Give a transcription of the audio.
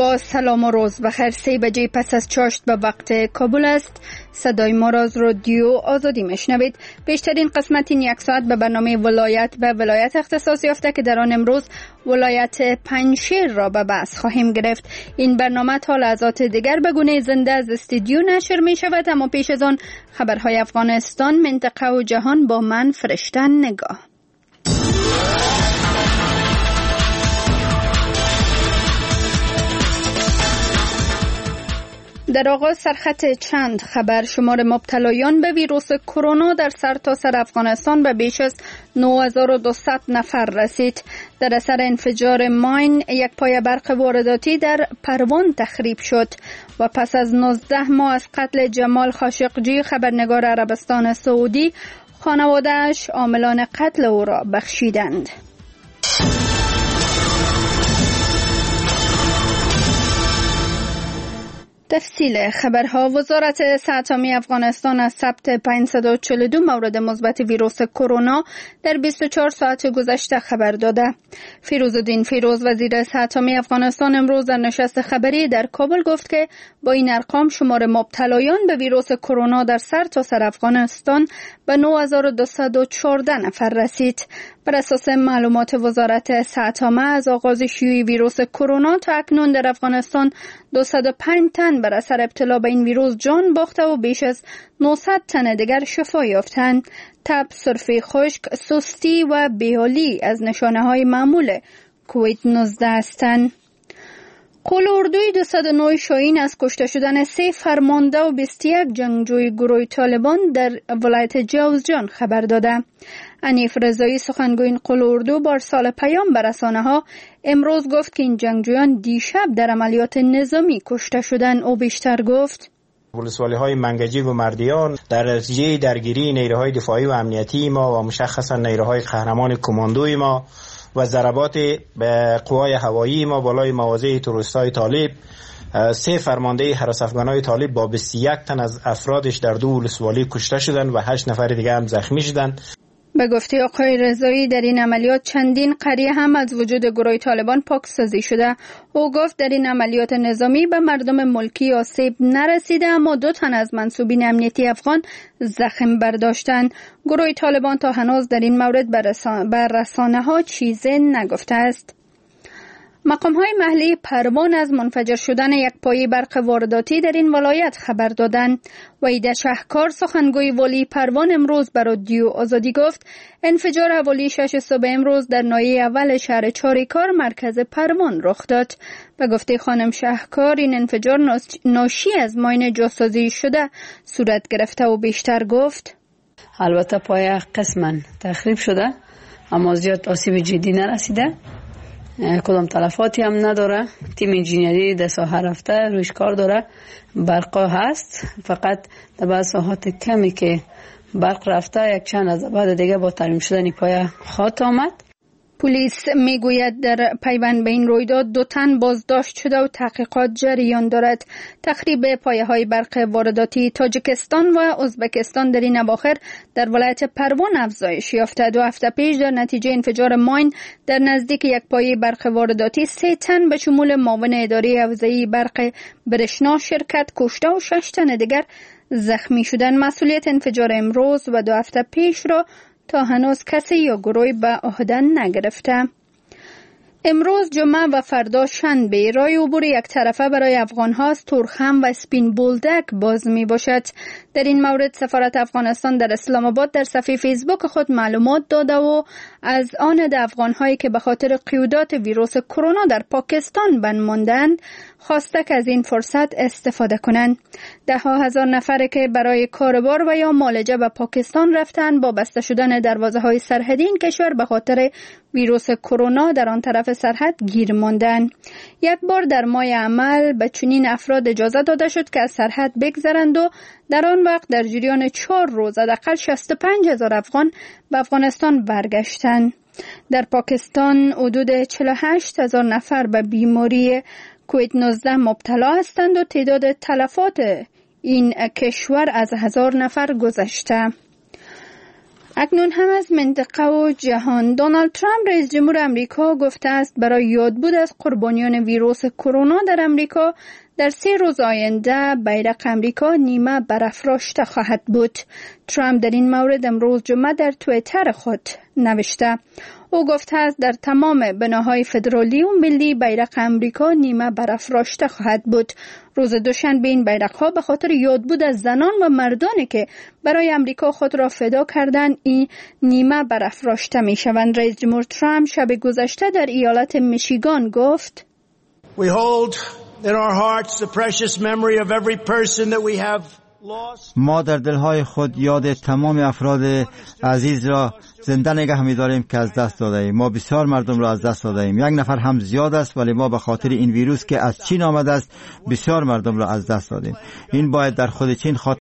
با سلام و روز بخیر. 3 بجه پس از چاشت به وقت کابل است. صدای ما را از رادیو آزادی میشنوید. بیشترین قسمت این یک ساعت به برنامه ولایت به ولایت اختصاص یافته که در آن امروز ولایت پنجشیر را به بحث خواهیم گرفت. این برنامه تا لحظات دیگر به گونه زنده از استودیو نشر می شود، اما پیش از آن خبرهای افغانستان، منطقه و جهان با من فرشته نگاه. در آغاز سرخط چند خبر. شمار مبتلایان به ویروس کرونا در سرتاسر افغانستان به بیش از 9200 نفر رسید. در اثر انفجار ماین یک پایه برق وارداتی در پروان تخریب شد و پس از 19 ماه از قتل جمال خاشقجی خبرنگار عربستان سعودی، خانواده‌اش عاملان قتل او را بخشیدند. تفصیل خبرها. وزارت صحت عامه افغانستان از ثبت 542 مورد مثبت ویروس کرونا در 24 ساعت گذشته خبر داده. فیروزالدین فیروز وزیر صحت عامه افغانستان امروز در نشست خبری در کابل گفت که با این ارقام شمار مبتلایان به ویروس کرونا در سرتاسر افغانستان به 9214 نفر رسید. بر اساس معلومات وزارت صحت عامه از آغاز شیوع ویروس کرونا تا اکنون در افغانستان 205 تن بر اثر ابتلا به این ویروس جان باخته و بیش از 900 تن دیگر شفا یافتند. تب، سرفه خشک، سستی و بیحالی از نشانه‌های معمول کووید 19 هستند. قول اردوی 209 شاهین از کشته شدن 3 فرمانده و 21 جنگجوی گروه طالبان در ولایت جوزجان خبر داده. انیف رضایی سخنگوی این قول اردو با ارسال پیام به رسانه‌ها امروز گفت که این جنگجویان دیشب در عملیات نظامی کشته شدند. او بیشتر گفت: ولسوالی‌های منگجیک و مردیان در نتیجه درگیری نیروهای دفاعی و امنیتی ما و مشخصا نیروهای قهرمان کماندوی ما و ضربات به قوای هوایی ما بالای مواضع تروریست‌های طالب، 3 فرمانده هراس افغان‌های طالب با 21 تن از افرادش در 2 ولسوالی کشته شدند و 8 نفر دیگه هم زخمی شدند. به گفته آقای رضایی در این عملیات چندین قریه هم از وجود گروه طالبان پاکسازی شده. او گفت در این عملیات نظامی به مردم ملکی آسیب نرسیده، اما 2 تن از منصوبین امنیتی افغان زخم برداشتند. گروه طالبان تا هنوز در این مورد بر رسانه‌ها چیزی نگفته است. مقام‌های محلی پروان از منفجر شدن یک پایه برق وارداتی در این ولایت خبر دادند. وحید شهکار سخنگوی والی پروان امروز بر رادیو آزادی گفت انفجار حوالی 6 صبح امروز در ناحیه اول شهر چاریکار مرکز پروان رخ داد. به گفته خانم شهکار این انفجار ناشی از ماین جاسازی شده صورت گرفته و بیشتر گفت: البته پایه قسما تخریب شده اما زیاد آسیب جدی نرسیده، کدام تلفاتی هم نداره. تیم انجینیری در ساحه رفته رویش کار داره. برقا هست، فقط در بعض ساحات کمی که برق رفته یک چند از بعد دیگه با ترمیم شدن پایه خواهد آمد. پلیس میگوید در پیوند به این رویداد 2 تن بازداشت شده و تحقیقات جریان دارد. تخریب پایه‌های برق وارداتی تاجیکستان و ازبکستان در این اواخر در ولایت پروان افزایش یافته. 2 هفته پیش در نتیجه انفجار ماین در نزدیک یک پایه برق وارداتی 3 تن به شمول معاون اداره حوزه‌ای برق برشنا شرکت کشته و 6 تن دیگر زخمی شدند. مسئولیت انفجار امروز و 2 هفته پیش را تا هنوز کسی یا گروهی به عهده نگرفته. امروز جمعه و فردا شنبه راه عبور یک طرفه برای افغان‌ها از تورخم و اسپین بولدک باز می باشد. در این مورد سفارت افغانستان در اسلام آباد در صفحه فیسبوک خود معلومات داده و از آن افغان‌هایی که به خاطر قیودات ویروس کرونا در پاکستان بند ماندند خواسته که از این فرصت استفاده کنند. 10,000 نفر که برای کاربار و یا معالجه به پاکستان رفتند با بسته شدن دروازه‌های سرحدی این کشور به خاطر ویروس کرونا در آن طرف سرحد گیر ماندند. یک بار در ماه عمل به چنین افراد اجازه داده شد که از سرحد بگذرند و در آن وقت در جریان 4 روز حداقل 65,000 افغان به افغانستان برگشتند. در پاکستان حدود 48,000 نفر به بیماری کووید 19 مبتلا هستند و تعداد تلفات این کشور از 1000 نفر گذشته. اکنون هم از منطقه و جهان. دونالد ترامپ رئیس جمهور امریکا گفته است برای یادبود از قربانیان ویروس کرونا در امریکا در 3 روز آینده بیرق امریکا نیمه برافراشته خواهد بود. ترامپ در این مورد امروز جمعه در توییتر خود نوشته. او گفته است در تمام بناهای فدرالی و ملی بیرق امریکا نیمه برافراشته خواهد بود. روز دوشنبه این بیرق‌ها به خاطر یادبود از زنان و مردانی که برای امریکا خود را فدا کردند این نیمه برافراشته می‌شوند. رئیس جمهور ترامپ شب گذشته در ایالت میشیگان گفت: We hold in our hearts the precious memory of every person that we have lost. ما در دلهای خود یاد تمام افراد عزیز را زنده نگه می‌داریم که از دست داده ایم. ما بسیار مردم را از دست داده ایم. 1 نفر هم زیاد است، ولی ما به خاطر این ویروس که از چین آمده است بسیار مردم را از دست دادیم. این باید در خود چین خاتمه